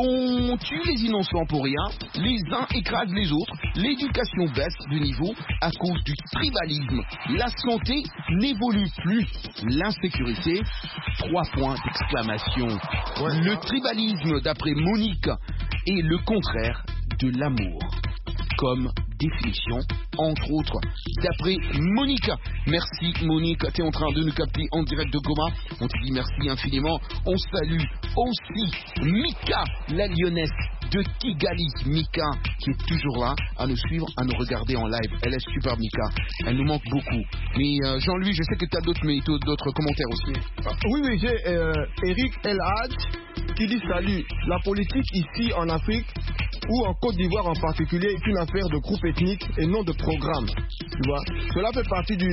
On tue les innocents pour rien, les uns écrasent les autres, l'éducation baisse de niveau à cause du tribalisme. La santé n'évolue plus, l'insécurité, 3 points d'exclamation. Le tribalisme, d'après Monique, est le contraire de l'amour. Comme définition, entre autres, d'après Monique. Merci Monique, tu es en train de nous capter en direct de Goma. On te dit merci infiniment. On salue aussi Mika, la lyonnaise de Kigali. Mika, qui est toujours là, à nous suivre, à nous regarder en live. Elle est super, Mika. Elle nous manque beaucoup. Mais Jean-Louis, je sais que tu as d'autres commentaires aussi. Oui, j'ai Eric Elhad qui dit salut. La politique ici en Afrique ou en Côte d'Ivoire en particulier est une affaire de groupe ethnique et non de programme. Tu vois, cela fait partie dû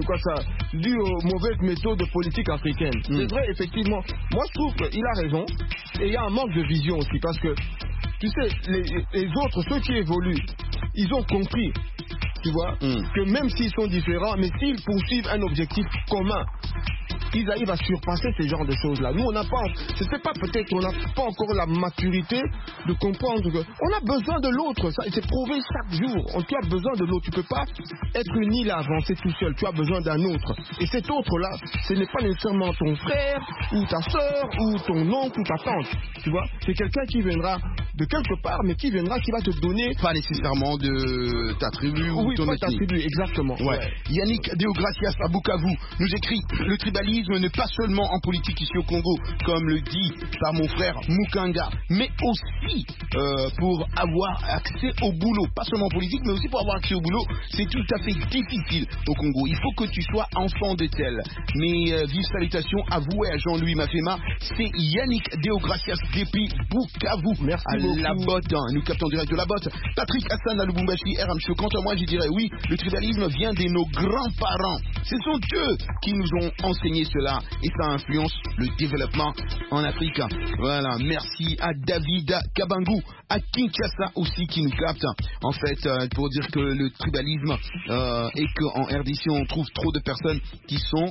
aux mauvaises méthodes de politique africaine. C'est vrai, effectivement. Moi, je trouve qu'il a raison et il y a un manque de vision aussi parce que tu sais, les autres, ceux qui évoluent, ils ont compris, tu vois, que même s'ils sont différents, mais s'ils poursuivent un objectif commun, ils arrivent à surpasser ces genres de choses-là. Nous, on n'a pas, je sais pas, peut-être on n'a pas encore la maturité de comprendre qu'on a besoin de l'autre. C'est prouvé chaque jour. Tu as besoin de l'autre. Tu peux pas être uni à avancer tout seul. Tu as besoin d'un autre. Et cet autre-là, ce n'est pas nécessairement ton frère, ou ta soeur, ou ton oncle, ou ta tante. Tu vois, c'est quelqu'un qui viendra de quelque part, mais qui viendra, qui va te donner... Pas nécessairement de ta tribu ou ton pas ta tribu, exactement. Ouais. Yannick Deogracias à Bukavu nous écrit: le tribalisme n'est pas seulement en politique ici au Congo, comme le dit par mon frère Mukanga, mais aussi pour avoir accès au boulot. Pas seulement en politique, mais aussi pour avoir accès au boulot. C'est tout à fait difficile au Congo. Il faut que tu sois enfant de tel. Mais vive salutations à vous et à Jean-Louis Mafema. C'est Yannick Deogracias depuis Bukavu. Merci à beaucoup. La Botte. Nous captons direct de La Botte. Patrick Hassan à Lubumbashi, RM Show. Quant à moi, je dirais oui, le tribalisme vient de nos grands-parents. Ce sont eux qui nous ont enseigné cela et ça influence le développement en Afrique. Voilà, merci à David Kabangou, à Kinshasa aussi qui nous capte. En fait, pour dire que le tribalisme et qu'en RDC on trouve trop de personnes qui sont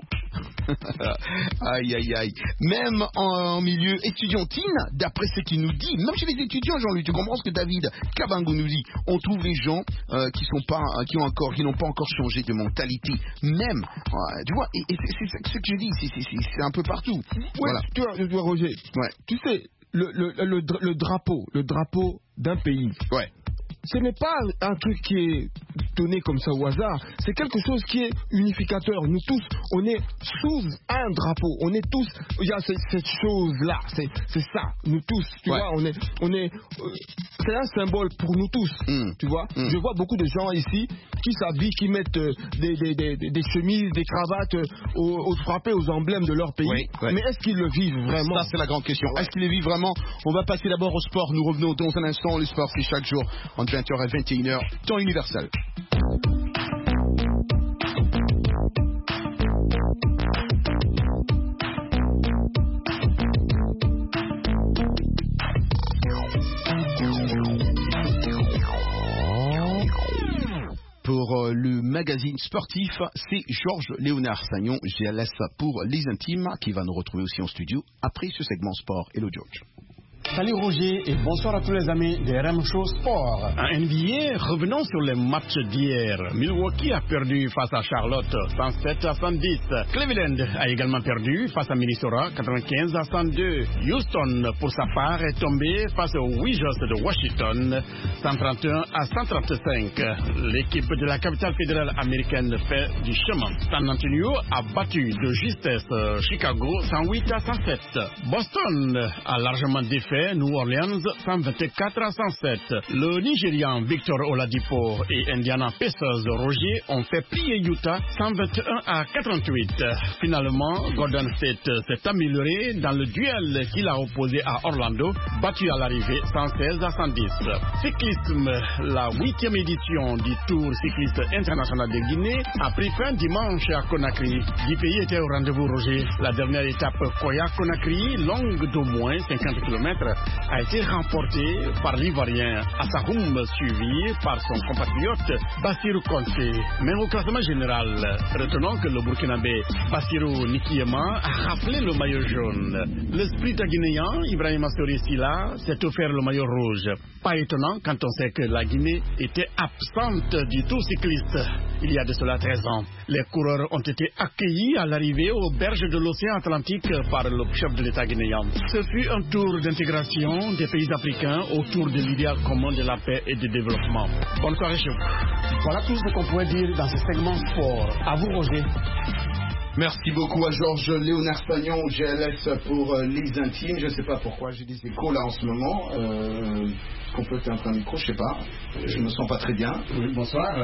aïe aïe aïe. Même en milieu étudiantine, d'après ce qu'il nous dit, même chez les étudiants, Jean-Louis, tu comprends ce que David Kabangou nous dit. On trouve les gens qui n'ont pas encore changé de mentalité. Même, tu vois, et c'est ce que je dis, c'est un peu partout. Ouais, voilà. Tu vois, Roger, ouais. Tu sais, le drapeau d'un pays. Ouais. Ce n'est pas un truc qui est donné comme ça au hasard, c'est quelque chose qui est unificateur. Nous tous, on est sous un drapeau, on est tous, il y a cette chose-là, c'est ça, nous tous, tu vois, on est c'est un symbole pour nous tous, tu vois. Je vois beaucoup de gens ici qui s'habillent, qui mettent des chemises, des cravates frappées aux emblèmes de leur pays, mais est-ce qu'ils le vivent vraiment? Ça, c'est la grande question. Est-ce qu'ils le vivent vraiment? On va passer d'abord au sport, nous revenons dans un instant. Le sport, c'est chaque jour entre 20h et 21h, temps universel. Pour le magazine sportif, c'est Georges Léonard Sagnon, GLS pour les intimes, qui va nous retrouver aussi en studio après ce segment sport. Hello George. Salut Roger et bonsoir à tous les amis de RM Show Sport. En NBA, revenons sur les matchs d'hier. Milwaukee a perdu face à Charlotte 107 à 110. Cleveland a également perdu face à Minnesota 95 à 102. Houston, pour sa part, est tombé face aux Wizards de Washington 131 à 135. L'équipe de la capitale fédérale américaine fait du chemin. San Antonio a battu de justesse Chicago 108 à 107. Boston a largement défait New Orleans 124 à 107. Le Nigérian Victor Oladipo et Indiana Pacers Roger ont fait plier Utah 121 à 88. Finalement, Golden State s'est amélioré dans le duel qu'il a opposé à Orlando, battu à l'arrivée 116 à 110. Cyclisme, la 8e édition du Tour cycliste international de Guinée a pris fin dimanche à Conakry. 10 pays étaient au rendez-vous, Roger. La dernière étape Koya-Conakry, longue d'au moins 50 km, a été remportée par l'Ivoirien Assahoum, suivi par son compatriote Bassirou Konté. Mais au classement général, retenons que le Burkinabé Bassirou Nikiema a rappelé le maillot jaune. Le sprinter guinéen Ibrahima Sori Sila s'est offert le maillot rouge. Pas étonnant quand on sait que la Guinée était absente du Tour cycliste il y a de cela 13 ans. Les coureurs ont été accueillis à l'arrivée aux berges de l'océan Atlantique par le chef de l'État guinéen. Ce fut un tour d'intégration des pays africains autour de l'idéal commun de la paix et du développement. Bonne soirée chez vous. Voilà tout ce qu'on pourrait dire dans ce segment sport. À vous, Roger. Merci beaucoup à Georges Léonard Sagnon, GLS pour les intimes. Je ne sais pas pourquoi j'ai des échos là en ce moment. Est-ce qu'on peut éteindre un micro? Je ne sais pas. Je ne me sens pas très bien. Oui, bonsoir.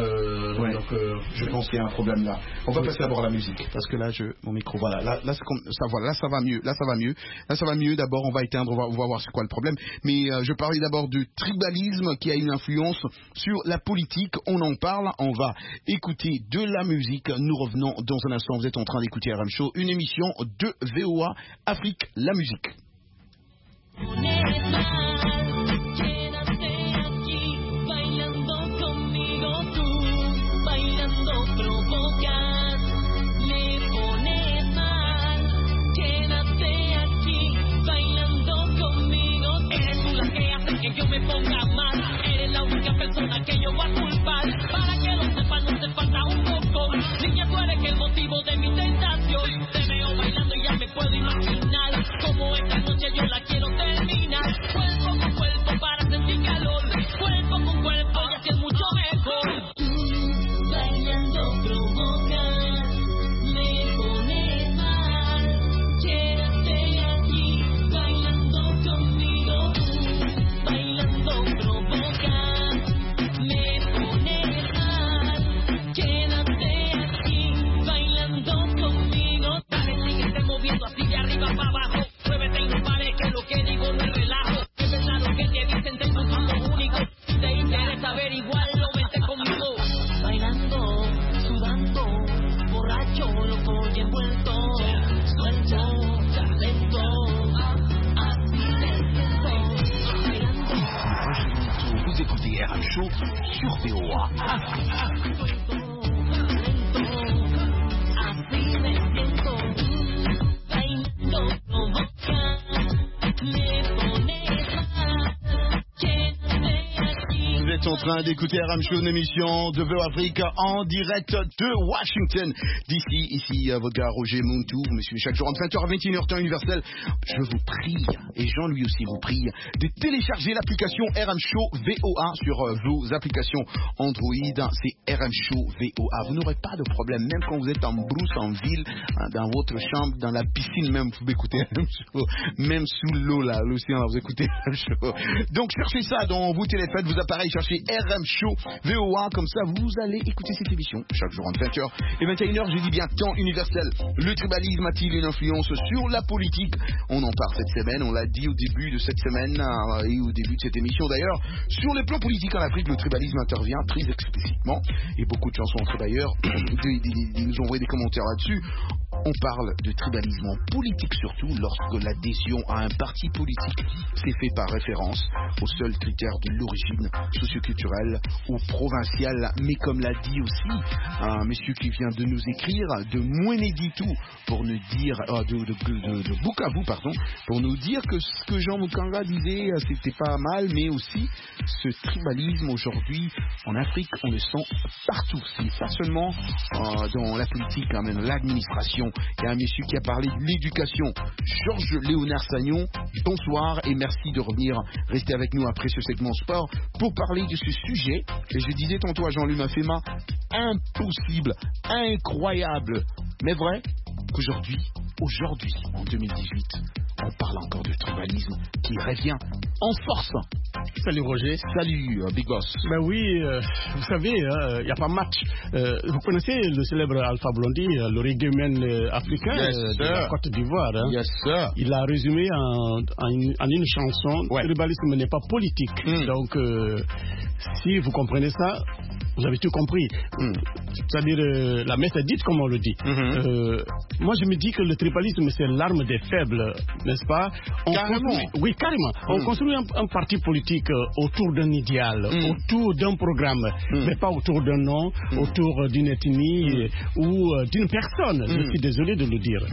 Je pense qu'il y a un problème là. On va passer d'abord à la musique parce que là, mon micro, voilà. Là, ça va mieux. Là, ça va mieux. D'abord, on va éteindre. On va voir c'est quoi le problème. Mais je parlais d'abord du tribalisme qui a une influence sur la politique. On en parle. On va écouter de la musique. Nous revenons dans un instant. Vous êtes en train d'écouter RM Show, une émission de VOA Afrique, la musique. averiguarlo, vente conmigo. Bailando, sudando, borracho, loco y envuelto. Suelto, lento, así me siento. Bailando. Vous écoutez RM Show sur VOA. Vous êtes en train d'écouter RM Show, une émission de VOA Afrique en direct de Washington. D'ici, ici, votre gars Roger Montou, vous me suivez chaque jour entre 20h à 21h temps universel. Je vous prie, et Jean lui aussi vous prie, de télécharger l'application RM Show VOA sur vos applications Android. C'est RM Show VOA. Vous n'aurez pas de problème, même quand vous êtes en brousse, en ville, dans votre chambre, dans la piscine même, vous pouvez écouter RM Show. Même sous l'eau, là, l'océan, là, vous écoutez RM Show. Donc, cherchez ça dans vos téléphones, vos appareils, cherchez RM Show VOA, comme ça vous allez écouter cette émission chaque jour entre 20h et 21h, je dis bien temps universel. Le tribalisme a-t-il une influence sur la politique? On en parle cette semaine, on l'a dit au début de cette semaine et au début de cette émission d'ailleurs. Sur les plans politiques en Afrique, le tribalisme intervient très explicitement et beaucoup de chansons entre d'ailleurs, ils nous ont envoyé des commentaires là-dessus. On parle de tribalisme en politique surtout lorsque l'adhésion à un parti politique s'est fait par référence au seul critère de l'origine socioculturelle ou provinciale. Mais comme l'a dit aussi un monsieur qui vient de nous écrire de Mouénéditou pour nous dire de Bukavu pardon, pour nous dire que ce que Jean Mukanga disait c'était pas mal, mais aussi ce tribalisme aujourd'hui en Afrique on le sent partout, c'est pas seulement dans la politique, hein, mais dans l'administration. Il y a un monsieur qui a parlé de l'éducation, Georges Léonard Sagnon. Bonsoir et merci de revenir rester avec nous après ce segment sport pour parler de ce sujet. Et je disais tantôt à Jean-Luc Mafema, impossible, incroyable, mais vrai qu'aujourd'hui, en 2018, on parle encore de tribalisme qui revient en force. Salut Roger. Salut Big Boss. Ben oui, vous savez, il n'y a pas match. Vous connaissez le célèbre Alpha Blondy, le reggaeman africain de la Côte d'Ivoire. Hein? Yes, sir. Il a résumé en une chanson, le tribalisme n'est pas politique. Donc, si vous comprenez ça, vous avez tout compris. C'est-à-dire, la messe est dite comme on le dit. Moi, je me dis que le tribalisme, c'est l'arme des faibles, n'est-ce pas? Carrément. Oui, carrément. On construit un parti politique autour d'un idéal, autour d'un programme, mais pas autour d'un nom, autour d'une ethnie ou d'une personne. Je suis désolé de le dire.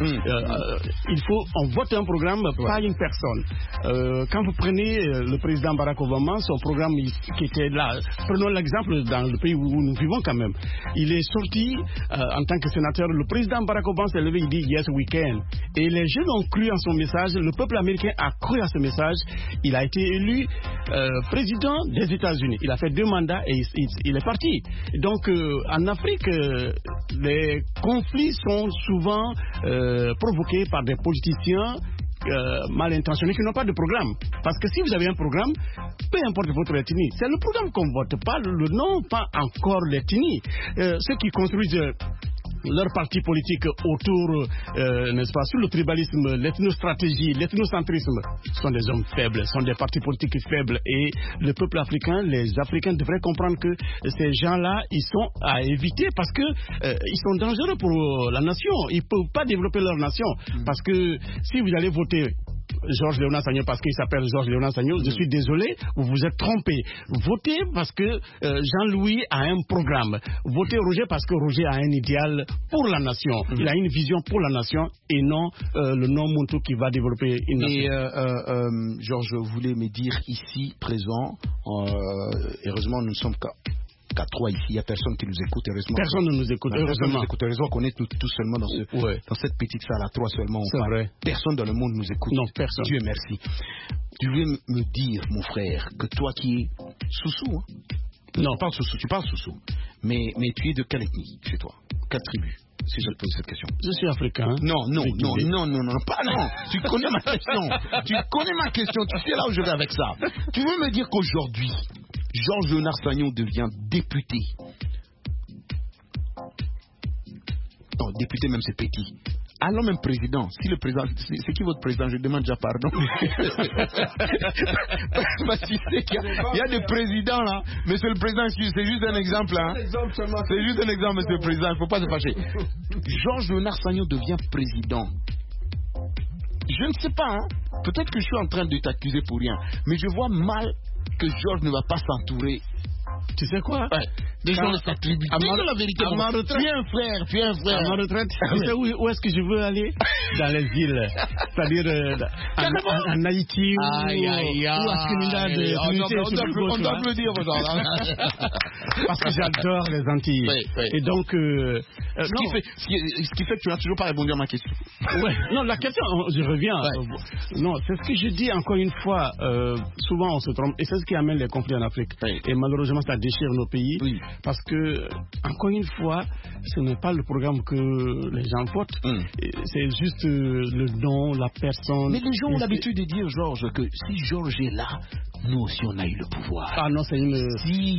On vote un programme, pas une personne. Quand vous prenez le président Barack Obama, son programme qui était là, prenons l'exemple dans le pays où nous vivons quand même. Il est sorti en tant que sénateur, le président Barack Obama s'est levé, il dit yes we can. Et les jeunes ont cru en son message, le peuple américain a cru à ce message. Il a été élu président des États-Unis. Il a fait 2 mandats et il est parti. Donc en Afrique, les conflits sont souvent provoqués par des politiciens mal intentionnés qui n'ont pas de programme. Parce que si vous avez un programme, peu importe votre ethnie, c'est le programme qu'on vote, pas le nom, pas encore l'ethnie. Ceux qui construisent leur parti politique autour, n'est-ce pas, sur le tribalisme, l'ethnostratégie, l'ethnocentrisme, sont des hommes faibles, sont des partis politiques faibles. Et le peuple africain, les Africains devraient comprendre que ces gens-là, ils sont à éviter parce que ils sont dangereux pour la nation. Ils ne peuvent pas développer leur nation. Parce que si vous allez voter Georges Léonard Sagnon parce qu'il s'appelle Georges Léonard Sagnon, je suis désolé, vous vous êtes trompé. Votez parce que Jean-Louis a un programme. Votez Roger parce que Roger a un idéal pour la nation. Il a une vision pour la nation et non le nom Montou qui va développer une nation. Et Georges voulait me dire ici, présent, heureusement nous ne sommes qu'à 3 ici, il n'y a personne qui nous écoute, heureusement. Personne ne nous écoute, heureusement. Heureusement qu'on est tout seulement dans cette petite salle à 3 seulement. C'est vrai. Personne dans le monde nous écoute. Non, personne. Dieu merci. Tu veux me dire, mon frère, que toi qui es Soussou, hein? Non, tu parles Soussou. Mais tu es de quelle ethnie chez toi? Quelle tribu? Si je te pose cette question. Je suis africain. Non, pas non. Tu connais ma question. Tu sais là où je vais avec ça. Tu veux me dire qu'aujourd'hui, Georges Léonard Sagnon devient député. Non, député même c'est petit. Alors même président, si le président, c'est qui votre président? Je demande déjà pardon. Parce qu'il sait qu'il y a des présidents là, monsieur le président, c'est juste un exemple là. C'est juste un exemple, monsieur le président, il ne faut pas se fâcher. Georges Léonard Sagnon devient président. Je ne sais pas, hein. Peut-être que je suis en train de t'accuser pour rien, mais je vois mal que Georges ne va pas s'entourer. Tu sais quoi? Ouais. Des gens de sa tribu. Dis la vérité. À ma retraite. Tu es un frère. À ma retraite. Tu sais où est-ce que je veux aller? Dans les îles. C'est-à-dire en Haïti ou à Trinidad. On doit le dire, parce que j'adore les Antilles. Oui. Et donc... ce qui fait que tu n'as toujours pas répondu à ma question. Ouais. Non, la question, je reviens. Ouais. Non, c'est ce que je dis encore une fois. Souvent, on se trompe. Et c'est ce qui amène les conflits en Afrique. Oui. Et malheureusement, ça déchire nos pays. Oui. Parce que, encore une fois, ce n'est pas le programme que les gens votent. C'est juste le nom, la personne. Mais les gens ont l'habitude de dire, Georges, que si Georges est là, nous aussi on a eu le pouvoir. Ah non, c'est une erreur.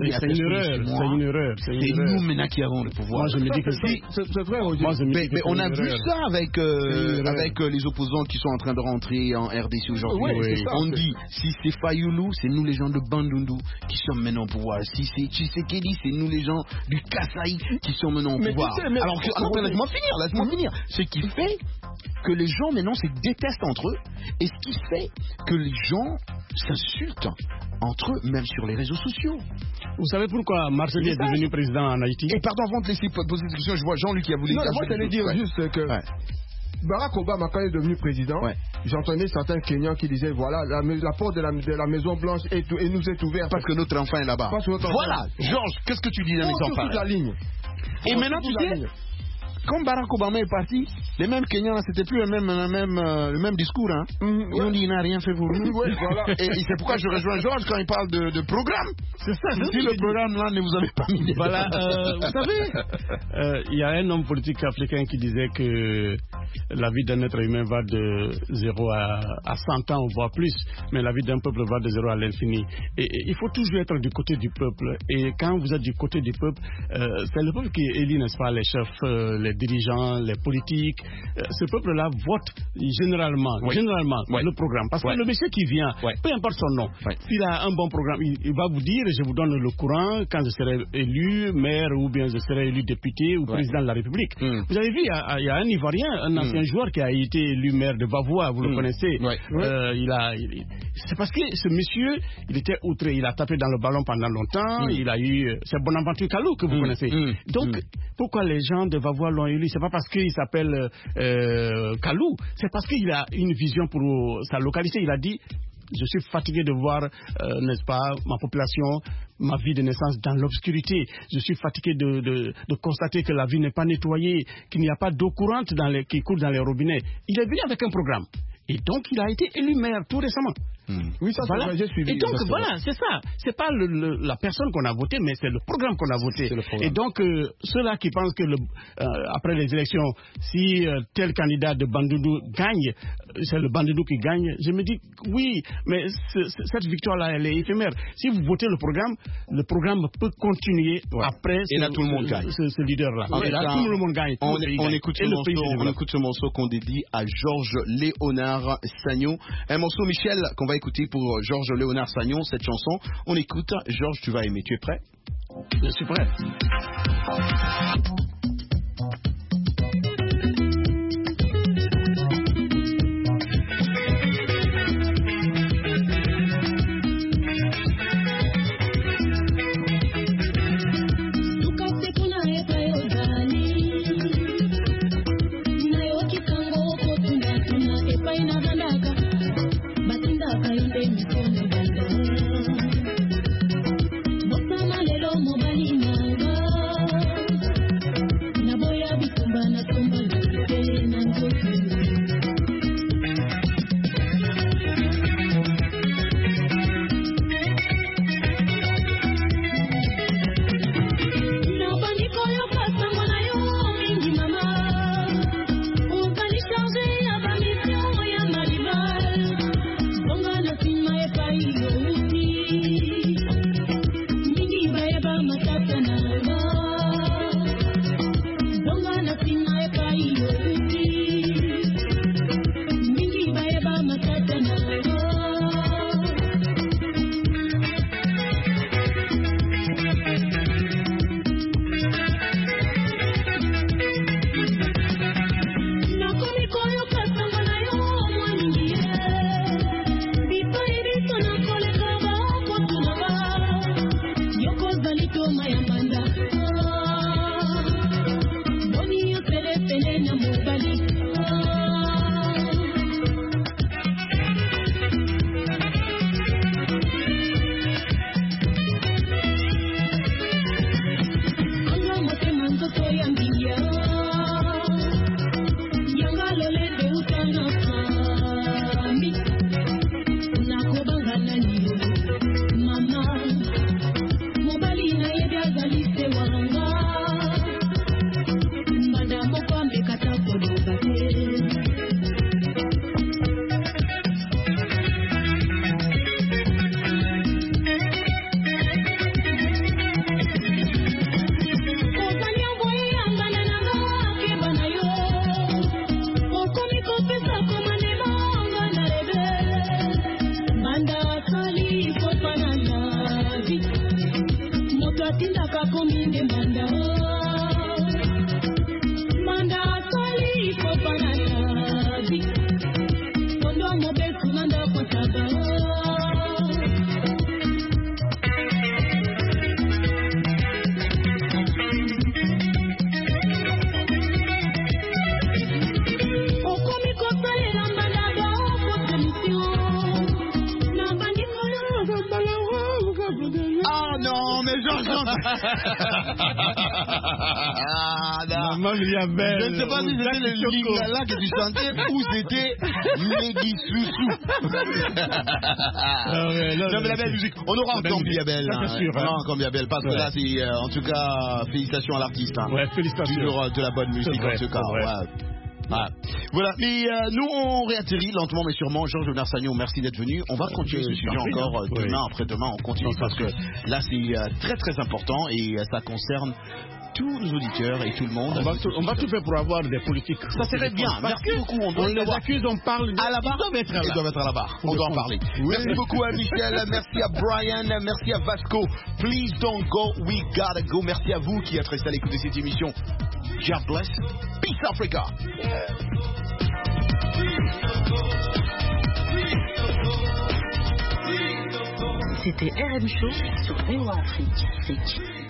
C'est nous maintenant qui avons le pouvoir. Moi je me dis que c'est vrai. Mais on a vu ça avec les opposants qui sont en train de rentrer en RDC aujourd'hui. Oui. On dit, si c'est Fayoulou, c'est nous les gens de Bandundu qui sommes maintenant au pouvoir. Si c'est Tshisekedi, c'est nous les gens du Kasaï qui sont maintenant au pouvoir. Alors que, laisse-moi finir. Ce qui fait que les gens maintenant se détestent entre eux et ce qui fait que les gens s'insultent entre eux, même sur les réseaux sociaux. Vous savez pourquoi Marcel est devenu président en Haïti? Et pardon, avant de laisser poser cette question, je vois Jean-Luc qui a voulu... Non, moi j'allais dire juste que Barack Obama, quand il est devenu président, j'entendais certains Kenyans qui disaient voilà, la porte de la Maison Blanche nous est ouverte. Parce que notre enfant est là-bas. Voilà, Georges, qu'est-ce que tu dis dans les enfants? La ligne. Et maintenant, tu sais, quand Barack Obama est parti, les mêmes Kenyans, c'était plus le même discours. Hein. Ils ont dit il n'a rien fait pour nous. Voilà. Et c'est pourquoi je rejoins Georges quand il parle de programme. C'est ça. Si le programme là ne vous avez pas mis. Voilà. Vous savez, il y a un homme politique africain qui disait que la vie d'un être humain va de 0 à 100 ans, voire plus, mais la vie d'un peuple va de 0 à l'infini. Et il faut toujours être du côté du peuple. Et quand vous êtes du côté du peuple, c'est le peuple qui élit, n'est-ce pas, les chefs, les dirigeants, les politiques. Ce peuple-là vote généralement le programme. Parce que le monsieur qui vient, peu importe son nom, s'il a un bon programme, il va vous dire, je vous donne le courant quand je serai élu maire ou bien je serai élu député ou président de la République. Vous avez vu, il y a un Ivoirien, un ancien joueur qui a été élu maire de Bavois, vous le connaissez. C'est parce que ce monsieur, il était outré, il a tapé dans le ballon pendant longtemps, il a eu, c'est Bonaventure Kalou que vous connaissez. Donc, pourquoi les gens de Bavois l'ont élu? C'est pas parce qu'il s'appelle Kalou, c'est parce qu'il a une vision pour sa localité. Il a dit, je suis fatigué de voir, n'est-ce pas, ma population, ma vie de naissance dans l'obscurité. Je suis fatigué de constater que la vie n'est pas nettoyée, qu'il n'y a pas d'eau courante qui coule dans les robinets. Il est venu avec un programme. Et donc, il a été élu maire tout récemment. Oui, ça, voilà. j'ai suivi. Et donc, voilà, c'est ça. C'est pas la personne qu'on a votée, mais c'est le programme qu'on a voté. Et donc, ceux-là qui pensent que après les élections, si tel candidat de Bandundu gagne, c'est le Bandundu qui gagne, je me dis, oui, mais cette victoire-là, elle est éphémère. Si vous votez le programme peut continuer après et là, tout le monde gagne. Ce leader-là. Et là, tout le monde gagne. On écoute ce morceau qu'on dédie à Georges Léonard Sagnon. Un morceau, Michel, qu'on va écouter pour Georges Léonard Sagnon, cette chanson. On écoute. Georges, tu vas aimer. Tu es prêt? Je suis prêt. Don't Je ne sais pas si c'était le Lingala que tu chantais ou c'était Negisusu. Non, mais la belle musique. On aura encore Biabel. On aura encore Biabel parce que là, c'est en tout cas, félicitations à l'artiste. Ouais, félicitations. Toujours de la bonne musique en tout cas. Voilà, mais nous on réatterrit lentement mais sûrement. Georges Narsagno, merci d'être venu. On va continuer ce sujet encore demain, après-demain, on continue parce que là c'est très très important et ça concerne tous nos auditeurs et tout le monde. On va tout faire pour avoir des politiques. Ça serait bien, merci beaucoup. On les accuse, on parle à la barre. Ils doivent être à la barre, on doit en parler. Merci beaucoup à Michel, merci à Brian, merci à Vasco. Please don't go, we gotta go. Merci à vous qui êtes restés à l'écoute de cette émission. God bless. Peace Africa. C'était RM Show sur VOA Afrique.